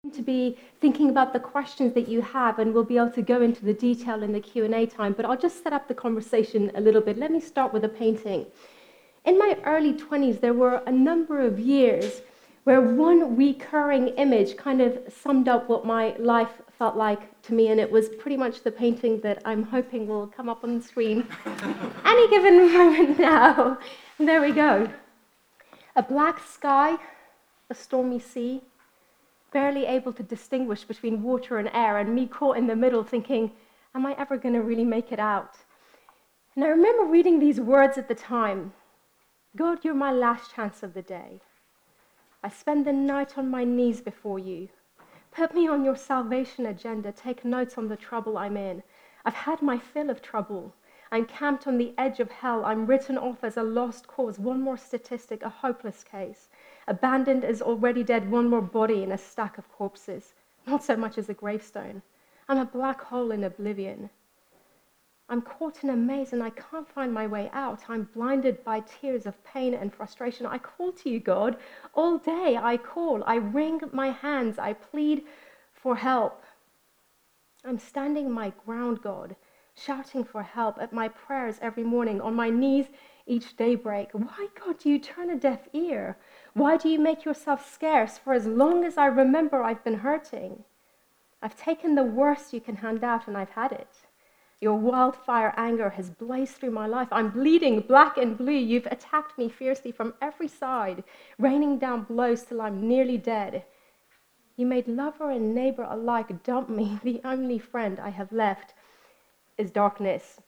to be thinking about the questions that you have, and we'll be able to go into the detail in the Q&A time, but I'll just set up the conversation a little bit. Let me start with a painting. In my early 20s, there were a number of years where one recurring image kind of summed up what my life felt like to me, and it was pretty much the painting that I'm hoping will come up on the screen any given moment now. And there we go. A black sky, a stormy sea, barely able to distinguish between water and air, and me caught in the middle thinking, am I ever going to really make it out? And I remember reading these words at the time. God, you're my last chance of the day. I spend the night on my knees before you. Put me on your salvation agenda. Take notes on the trouble I'm in. I've had my fill of trouble. I'm camped on the edge of hell. I'm written off as a lost cause, one more statistic, a hopeless case. Abandoned as already dead, one more body in a stack of corpses. Not so much as a gravestone. I'm a black hole in oblivion. I'm caught in a maze and I can't find my way out. I'm blinded by tears of pain and frustration. I call to you, God. All day I call. I wring my hands. I plead for help. I'm standing my ground, God, shouting for help at my prayers every morning, on my knees each daybreak. Why, God, do you turn a deaf ear? Why do you make yourself scarce? For as long as I remember, I've been hurting. I've taken the worst you can hand out, and I've had it. Your wildfire anger has blazed through my life. I'm bleeding black and blue. You've attacked me fiercely from every side, raining down blows till I'm nearly dead. You made lover and neighbor alike dump me. The only friend I have left is darkness.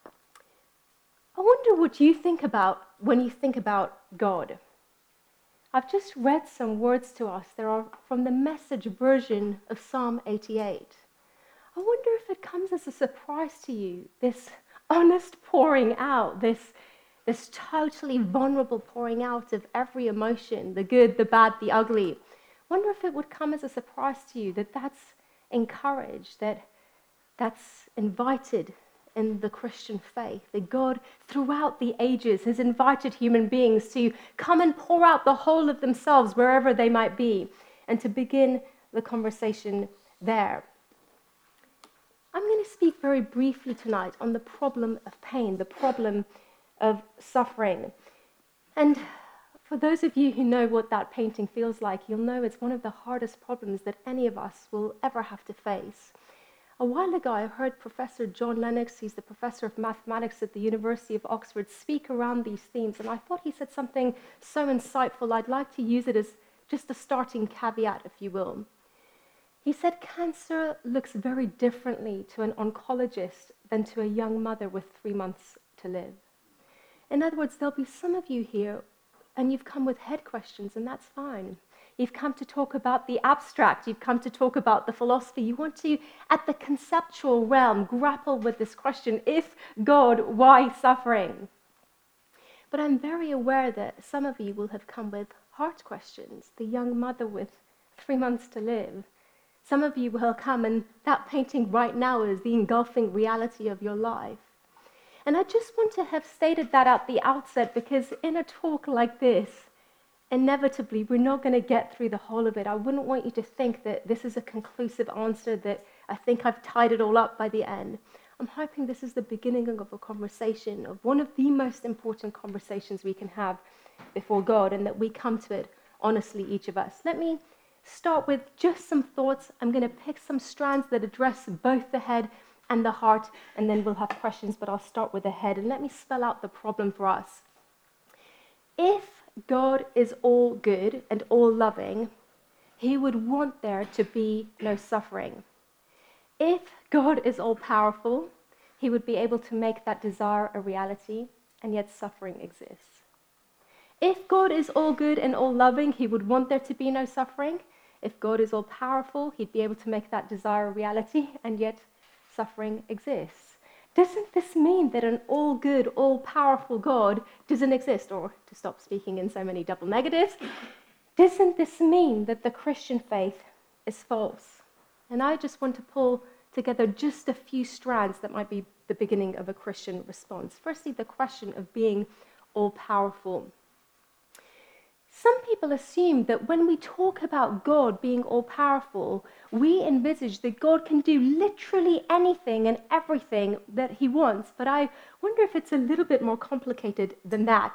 I wonder what you think about when you think about God. I've just read some words to us. They are from the Message version of Psalm 88. I wonder if it comes as a surprise to you, this honest pouring out, this totally vulnerable pouring out of every emotion, the good, the bad, the ugly. I wonder if it would come as a surprise to you that that's encouraged, that's invited in the Christian faith, that God throughout the ages has invited human beings to come and pour out the whole of themselves wherever they might be, and to begin the conversation there. I'm going to speak very briefly tonight on the problem of pain, the problem of suffering. And for those of you who know what that painting feels like, you'll know it's one of the hardest problems that any of us will ever have to face. A while ago, I heard Professor John Lennox, he's the professor of mathematics at the University of Oxford, speak around these themes, and I thought he said something so insightful, I'd like to use it as just a starting caveat, if you will. He said cancer looks very differently to an oncologist than to a young mother with 3 months to live. In other words, there'll be some of you here, and you've come with head questions, and that's fine. You've come to talk about the abstract. You've come to talk about the philosophy. You want to, at the conceptual realm, grapple with this question, if God, why suffering? But I'm very aware that some of you will have come with heart questions, the young mother with 3 months to live. Some of you will come, and that painting right now is the engulfing reality of your life. And I just want to have stated that at the outset, because in a talk like this, inevitably, we're not going to get through the whole of it. I wouldn't want you to think that this is a conclusive answer, that I think I've tied it all up by the end. I'm hoping this is the beginning of a conversation, of one of the most important conversations we can have before God, and that we come to it honestly, each of us. Let me start with just some thoughts. I'm going to pick some strands that address both the head and the heart, and then we'll have questions, but I'll start with the head. And let me spell out the problem for us. If God is all good and all loving, he would want there to be no suffering. If God is all powerful, he would be able to make that desire a reality, and yet suffering exists. If God is all good and all loving, he would want there to be no suffering. If God is all powerful, he'd be able to make that desire a reality, and yet suffering exists. Doesn't this mean that an all good, all powerful God doesn't exist? Or, to stop speaking in so many double negatives, doesn't this mean that the Christian faith is false? And I just want to pull together just a few strands that might be the beginning of a Christian response. Firstly, the question of being all powerful. Some people assume that when we talk about God being all-powerful, we envisage that God can do literally anything and everything that he wants, but I wonder if it's a little bit more complicated than that.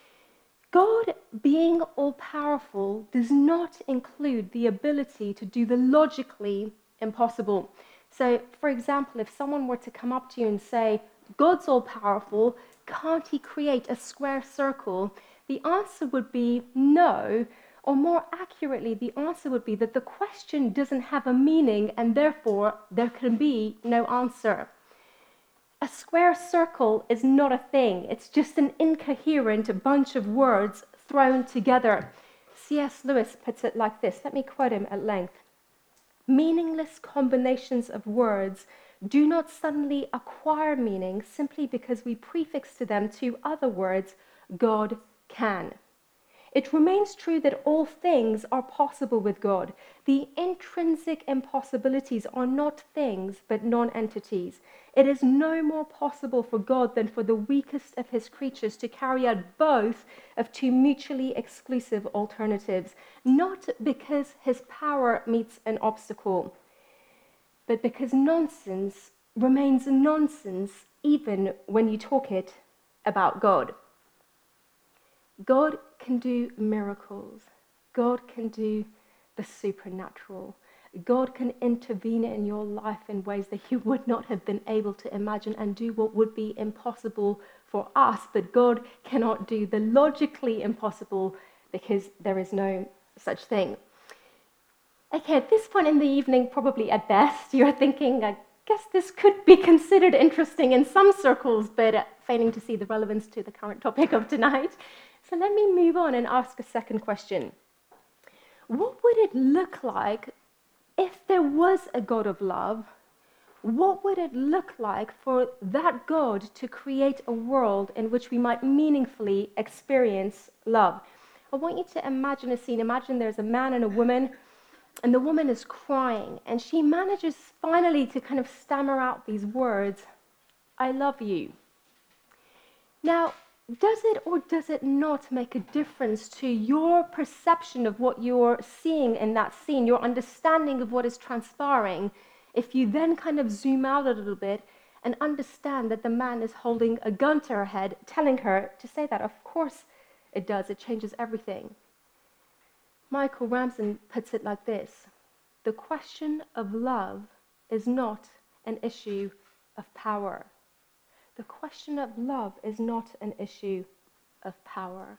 God being all-powerful does not include the ability to do the logically impossible. So, for example, if someone were to come up to you and say, God's all-powerful, can't he create a square circle? The answer would be no, or more accurately, the answer would be that the question doesn't have a meaning and therefore there can be no answer. A square circle is not a thing. It's just an incoherent bunch of words thrown together. C.S. Lewis puts it like this. Let me quote him at length. Meaningless combinations of words do not suddenly acquire meaning simply because we prefix to them two other words, God can. It remains true that all things are possible with God. The intrinsic impossibilities are not things, but non-entities. It is no more possible for God than for the weakest of his creatures to carry out both of two mutually exclusive alternatives, not because his power meets an obstacle, but because nonsense remains nonsense even when you talk it about God. God can do miracles. God can do the supernatural. God can intervene in your life in ways that you would not have been able to imagine and do what would be impossible for us. But God cannot do the logically impossible because there is no such thing. Okay, at this point in the evening, probably at best, you're thinking, I guess this could be considered interesting in some circles, but failing to see the relevance to the current topic of tonight. So let me move on and ask a second question. What would it look like if there was a God of love? What would it look like for that God to create a world in which we might meaningfully experience love? I want you to imagine a scene. Imagine there's a man and a woman, and the woman is crying, and she manages finally to kind of stammer out these words, I love you. Now, does it or does it not make a difference to your perception of what you're seeing in that scene, your understanding of what is transpiring, if you then kind of zoom out a little bit and understand that the man is holding a gun to her head, telling her to say that? Of course it does. It changes everything. Michael Ramsden puts it like this. The question of love is not an issue of power. The question of love is not an issue of power.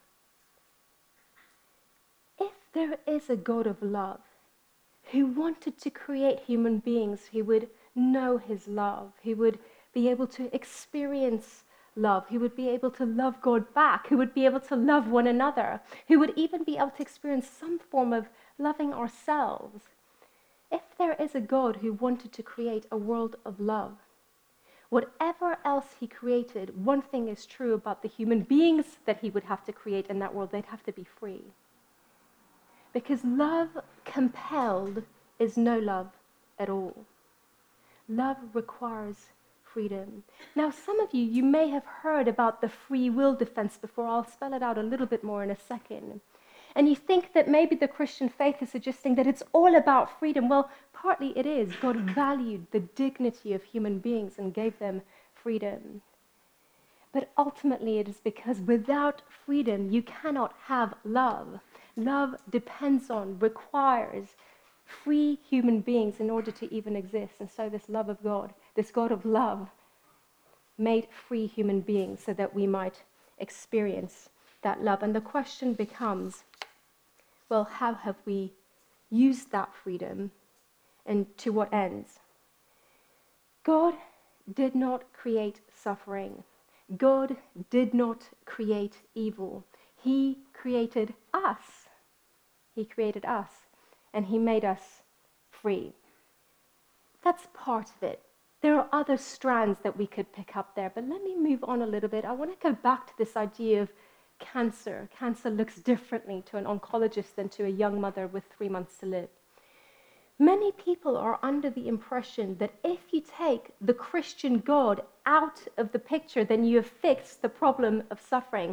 If there is a God of love who wanted to create human beings who would know his love, who would be able to experience love, who would be able to love God back, who would be able to love one another, who would even be able to experience some form of loving ourselves, if there is a God who wanted to create a world of love, whatever else he created, one thing is true about the human beings that he would have to create in that world. They'd have to be free. Because love compelled is no love at all. Love requires freedom. Now, some of you may have heard about the free will defense before. I'll spell it out a little bit more in a second. And you think that maybe the Christian faith is suggesting that it's all about freedom. Well, partly it is. God valued the dignity of human beings and gave them freedom. But ultimately it is because without freedom you cannot have love. Love depends on, requires free human beings in order to even exist. And so this love of God, this God of love, made free human beings so that we might experience that love. And the question becomes, well, how have we used that freedom and to what ends? God did not create suffering. God did not create evil. He created us. He created us, and he made us free. That's part of it. There are other strands that we could pick up there, but let me move on a little bit. I want to go back to this idea of cancer. Cancer looks differently to an oncologist than to a young mother with 3 months to live. Many people are under the impression that if you take the Christian God out of the picture, then you have fixed the problem of suffering.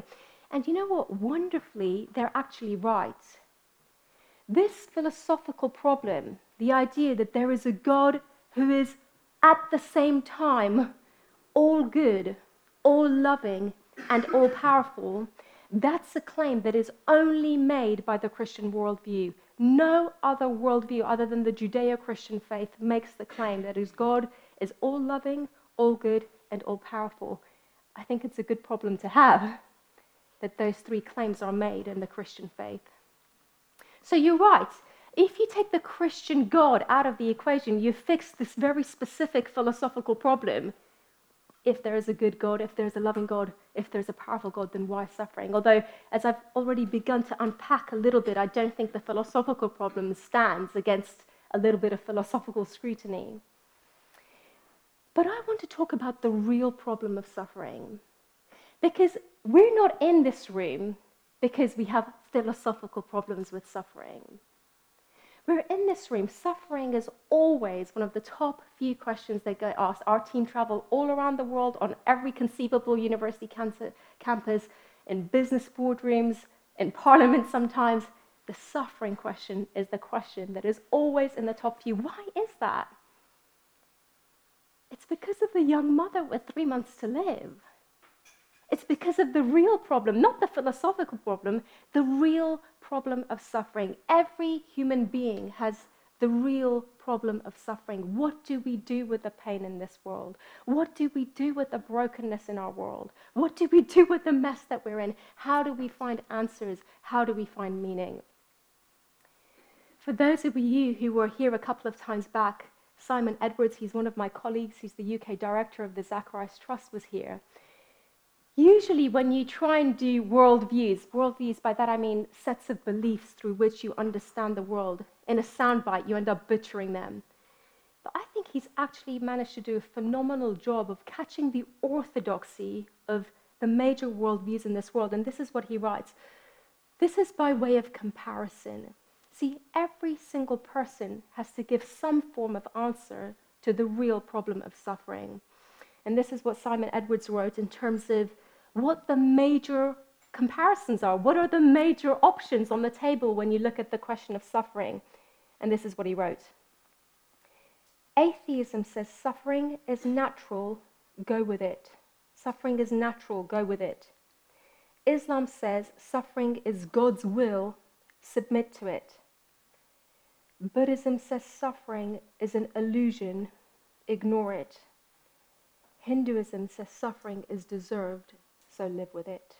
And you know what? Wonderfully, they're actually right. This philosophical problem, the idea that there is a God who is at the same time all good, all loving, and all powerful, that's a claim that is only made by the Christian worldview. No other worldview other than the Judeo-Christian faith makes the claim that his God is all loving, all good, and all powerful. I think it's a good problem to have, that those three claims are made in the Christian faith. So you're right. If you take the Christian God out of the equation, you fix this very specific philosophical problem. If there is a good God, if there's a loving God, if there's a powerful God, then why suffering? Although, as I've already begun to unpack a little bit, I don't think the philosophical problem stands against a little bit of philosophical scrutiny. But I want to talk about the real problem of suffering. Because we're not in this room because we have philosophical problems with suffering. We're in this room. Suffering is always one of the top few questions that get asked. Our team travel all around the world on every conceivable university campus, in business boardrooms, in parliament sometimes. The suffering question is the question that is always in the top few. Why is that? It's because of the young mother with 3 months to live. It's because of the real problem, not the philosophical problem, the real problem of suffering. Every human being has the real problem of suffering. What do we do with the pain in this world? What do we do with the brokenness in our world? What do we do with the mess that we're in? How do we find answers? How do we find meaning? For those of you who were here a couple of times back, Simon Edwards, he's one of my colleagues, he's the UK director of the Zacharias Trust, was here. Usually when you try and do worldviews, by that I mean sets of beliefs through which you understand the world, in a soundbite you end up butchering them. But I think he's actually managed to do a phenomenal job of catching the orthodoxy of the major worldviews in this world. And this is what he writes. This is by way of comparison. See, every single person has to give some form of answer to the real problem of suffering. And this is what Simon Edwards wrote in terms of what the major comparisons are. What are the major options on the table when you look at the question of suffering? And this is what he wrote. Atheism says suffering is natural, go with it. Suffering is natural, go with it. Islam says suffering is God's will, submit to it. Buddhism says suffering is an illusion, ignore it. Hinduism says suffering is deserved, so live with it.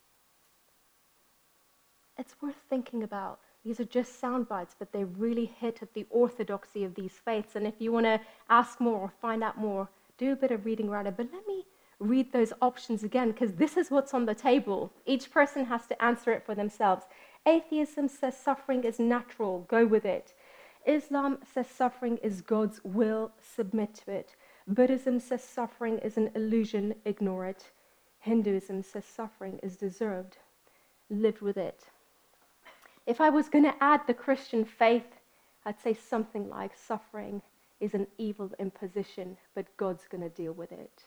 It's worth thinking about. These are just sound bites, but they really hit at the orthodoxy of these faiths. And if you want to ask more or find out more, do a bit of reading around it. But let me read those options again, because this is what's on the table. Each person has to answer it for themselves. Atheism says suffering is natural, go with it. Islam says suffering is God's will, submit to it. Buddhism says suffering is an illusion, ignore it. Hinduism says suffering is deserved, live with it. If I was going to add the Christian faith, I'd say something like suffering is an evil imposition, but God's going to deal with it.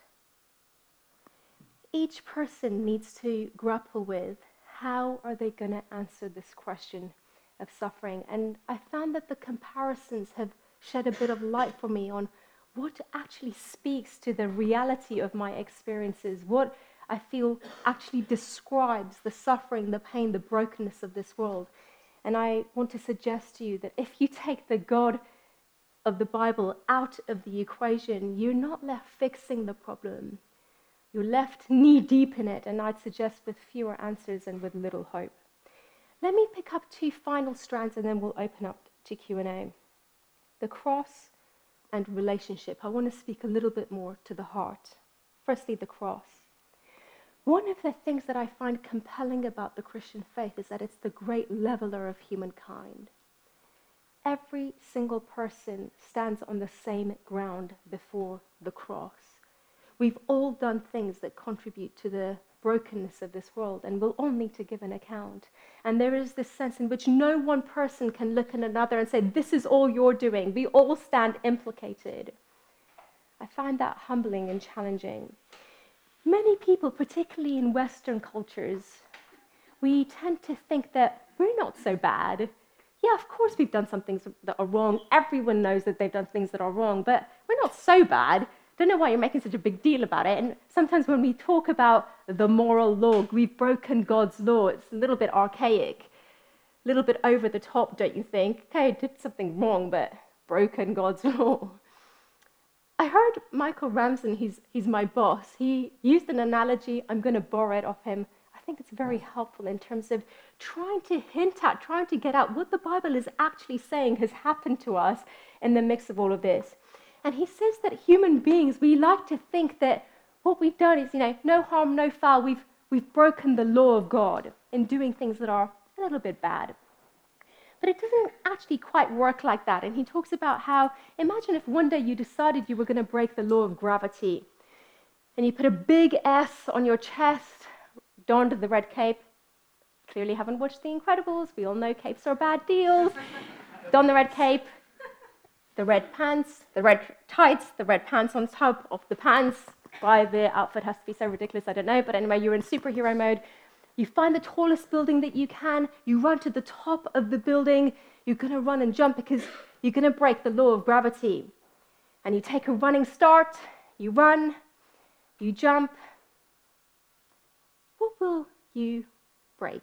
Each person needs to grapple with how are they going to answer this question of suffering. And I found that the comparisons have shed a bit of light for me on what actually speaks to the reality of my experiences, what I feel actually describes the suffering, the pain, the brokenness of this world. And I want to suggest to you that if you take the God of the Bible out of the equation, you're not left fixing the problem. You're left knee-deep in it, and I'd suggest with fewer answers and with little hope. Let me pick up two final strands, and then we'll open up to Q&A. The cross and relationship. I want to speak a little bit more to the heart. Firstly, the cross. One of the things that I find compelling about the Christian faith is that it's the great leveler of humankind. Every single person stands on the same ground before the cross. We've all done things that contribute to the brokenness of this world, and we'll all need to give an account. And there is this sense in which no one person can look at another and say, this is all you're doing. We all stand implicated. I find that humbling and challenging. Many people, particularly in Western cultures, we tend to think that we're not so bad. Yeah, of course we've done some things that are wrong. Everyone knows that they've done things that are wrong, but we're not so bad. Don't know why you're making such a big deal about it. And sometimes when we talk about the moral law, we've broken God's law, it's a little bit archaic, a little bit over the top, don't you think? Okay, I did something wrong, but broken God's law. I heard Michael Ramsden, he's my boss, he used an analogy, I'm going to borrow it off him. I think it's very helpful in terms of trying to hint at, trying to get at what the Bible is actually saying has happened to us in the mix of all of this. And he says that human beings, we like to think that what we've done is, no harm, no foul. We've broken the law of God in doing things that are a little bit bad. But it doesn't actually quite work like that. And he talks about how, imagine if one day you decided you were going to break the law of gravity, and you put a big S on your chest, donned the red cape. Clearly haven't watched The Incredibles. We all know capes are bad deals. Don the red cape, the red pants, the red tights, the red pants on top of the pants. Why the outfit has to be so ridiculous, I don't know. But anyway, you're in superhero mode. You find the tallest building that you can. You run to the top of the building. You're going to run and jump because you're going to break the law of gravity. And you take a running start. You run. You jump. What will you break?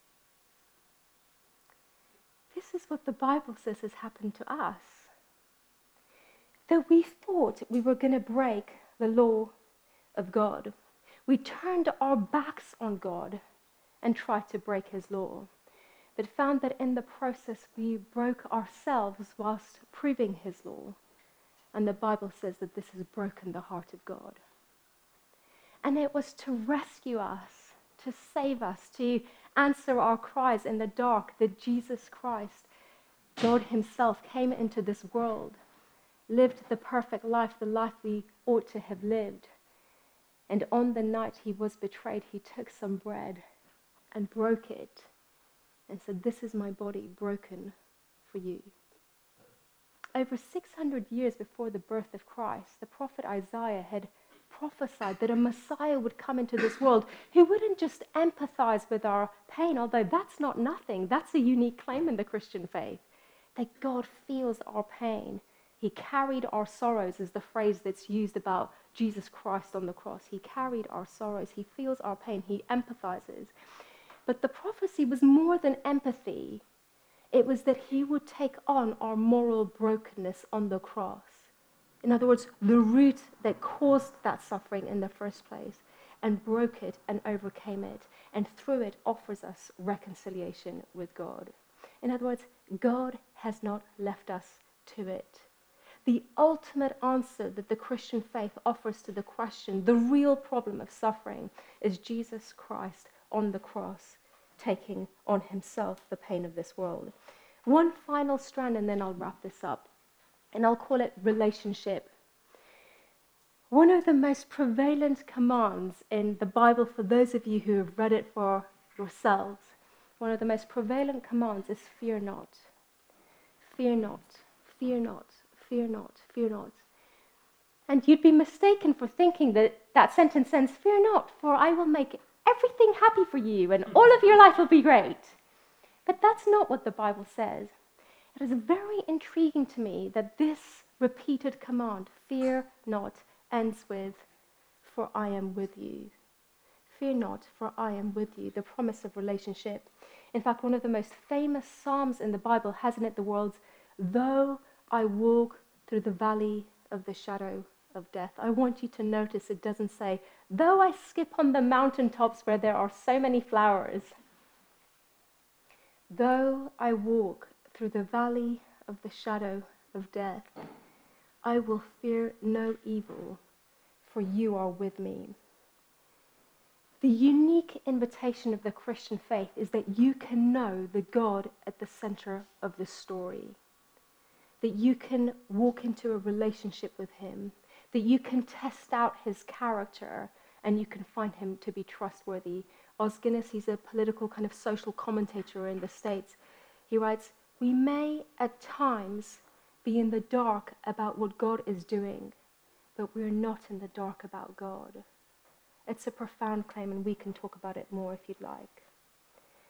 This is what the Bible says has happened to us. That we thought we were going to break the law of God. We turned our backs on God and tried to break his law, but found that in the process we broke ourselves whilst proving his law. And the Bible says that this has broken the heart of God. And it was to rescue us, to save us, to answer our cries in the dark that Jesus Christ, God himself, came into this world, lived the perfect life, the life we ought to have lived. And on the night he was betrayed, he took some bread and broke it and said, "This is my body broken for you." Over 600 years before the birth of Christ, the prophet Isaiah had prophesied that a Messiah would come into this world who wouldn't just empathize with our pain, although that's not nothing. That's a unique claim in the Christian faith, that God feels our pain. He carried our sorrows is the phrase that's used about Jesus Christ on the cross. He carried our sorrows. He feels our pain. He empathizes. But the prophecy was more than empathy. It was that he would take on our moral brokenness on the cross. In other words, the root that caused that suffering in the first place, and broke it and overcame it, and through it offers us reconciliation with God. In other words, God has not left us to it. The ultimate answer that the Christian faith offers to the question, the real problem of suffering, is Jesus Christ on the cross, taking on himself the pain of this world. One final strand, and then I'll wrap this up, and I'll call it relationship. One of the most prevalent commands in the Bible, for those of you who have read it for yourselves, one of the most prevalent commands is fear not. Fear not, fear not, fear not, fear not. And you'd be mistaken for thinking that that sentence ends, "Fear not, for I will make everything happy for you and all of your life will be great." But that's not what the Bible says. It is very intriguing to me that this repeated command, fear not, ends with, "For I am with you." Fear not, for I am with you, the promise of relationship. In fact, one of the most famous Psalms in the Bible has in it the words, "Though I walk through the valley of the shadow of death." I want you to notice it doesn't say, "Though I skip on the mountaintops where there are so many flowers." Though I walk through the valley of the shadow of death, I will fear no evil, for you are with me. The unique invitation of the Christian faith is that you can know the God at the center of the story, that you can walk into a relationship with him, that you can test out his character and you can find him to be trustworthy. Os Guinness, he's a political kind of social commentator in the States. He writes, "We may at times be in the dark about what God is doing, but we're not in the dark about God." It's a profound claim, and we can talk about it more if you'd like.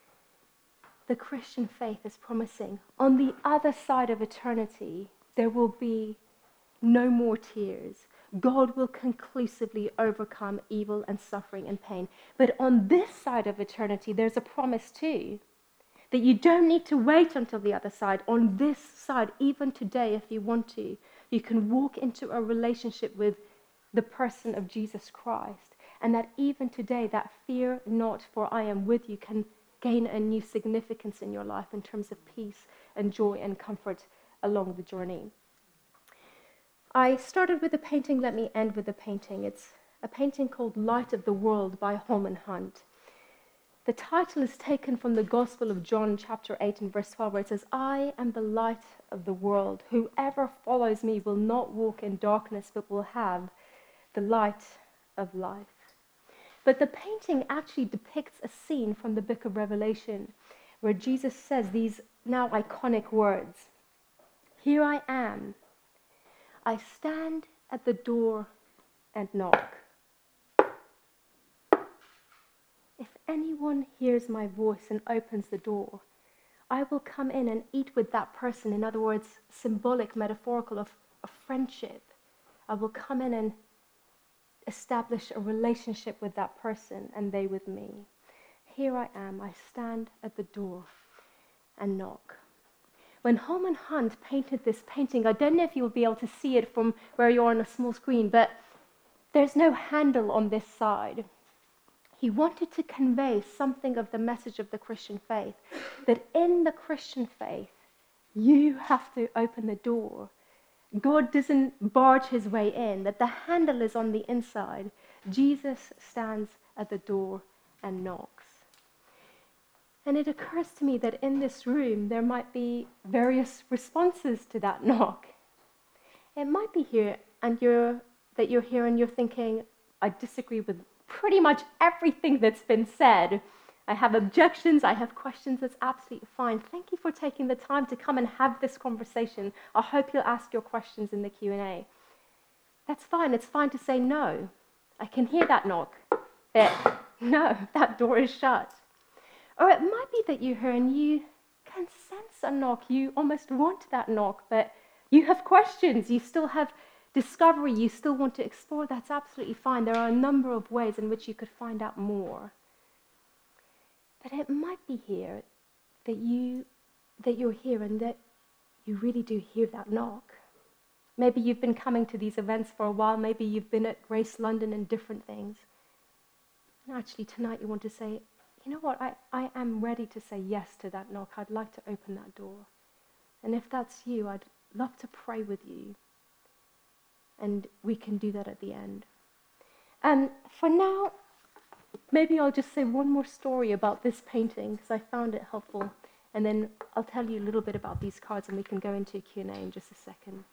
the Christian faith is promising, on the other side of eternity, there will be no more tears. God will conclusively overcome evil and suffering and pain. But on this side of eternity, there's a promise too, that you don't need to wait until the other side. On this side, even today, if you want to, you can walk into a relationship with the person of Jesus Christ. And that even today, that fear not, for I am with you, can gain a new significance in your life in terms of peace and joy and comfort along the journey. I started with a painting, let me end with a painting. It's a painting called Light of the World by Holman Hunt. The title is taken from the Gospel of John, chapter 8 and verse 12, where it says, I am the light of the world. Whoever follows me will not walk in darkness, but will have the light of life. But the painting actually depicts a scene from the book of Revelation, where Jesus says these now iconic words, Here I am. I stand at the door and knock. If anyone hears my voice and opens the door, I will come in and eat with that person. In other words, symbolic, metaphorical of friendship. I will come in and establish a relationship with that person and they with me. Here I am. I stand at the door and knock. When Holman Hunt painted this painting, I don't know if you'll be able to see it from where you are on a small screen, but there's no handle on this side. He wanted to convey something of the message of the Christian faith, that in the Christian faith, you have to open the door. God doesn't barge his way in, that the handle is on the inside. Jesus stands at the door and knocks. And it occurs to me that in this room, there might be various responses to that knock. It might be here, and you're here and you're thinking, I disagree with pretty much everything that's been said. I have objections, I have questions, that's absolutely fine. Thank you for taking the time to come and have this conversation. I hope you'll ask your questions in the Q&A. That's fine, it's fine to say no. I can hear that knock, but no, that door is shut. Or it might be that you're here and you can sense a knock, you almost want that knock, but you have questions, you still have discovery, you still want to explore. That's absolutely fine. There are a number of ways in which you could find out more. But it might be here that you're here and that you really do hear that knock. Maybe you've been coming to these events for a while. Maybe you've been at Grace London and different things. And actually tonight you want to say, you know what, I am ready to say yes to that knock. I'd like to open that door. And if that's you, I'd love to pray with you. And we can do that at the end. For now, maybe I'll just say one more story about this painting because I found it helpful. And then I'll tell you a little bit about these cards and we can go into a Q&A in just a second.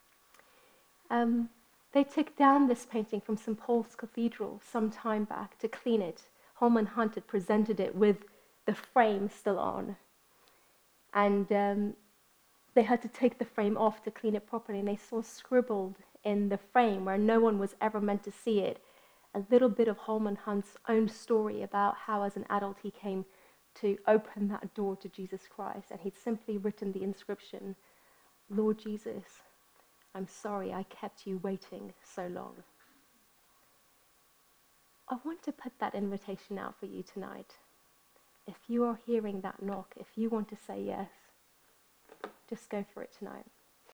They took down this painting from St. Paul's Cathedral some time back to clean it. Holman Hunt had presented it with the frame still on. And they had to take the frame off to clean it properly. And they saw scribbled in the frame, where no one was ever meant to see it, a little bit of Holman Hunt's own story about how as an adult he came to open that door to Jesus Christ. And he'd simply written the inscription, Lord Jesus, I'm sorry I kept you waiting so long. I want to put that invitation out for you tonight. If you are hearing that knock, if you want to say yes, just go for it tonight.